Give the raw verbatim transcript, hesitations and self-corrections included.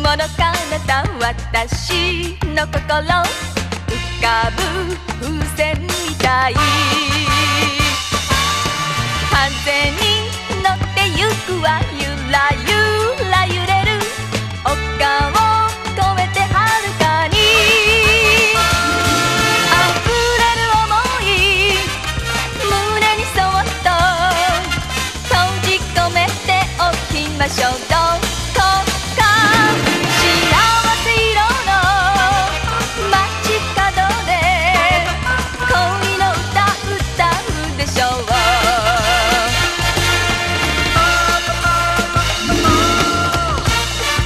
雲の彼方私の心浮かぶ風船みたい風に乗ってゆくわゆらゆ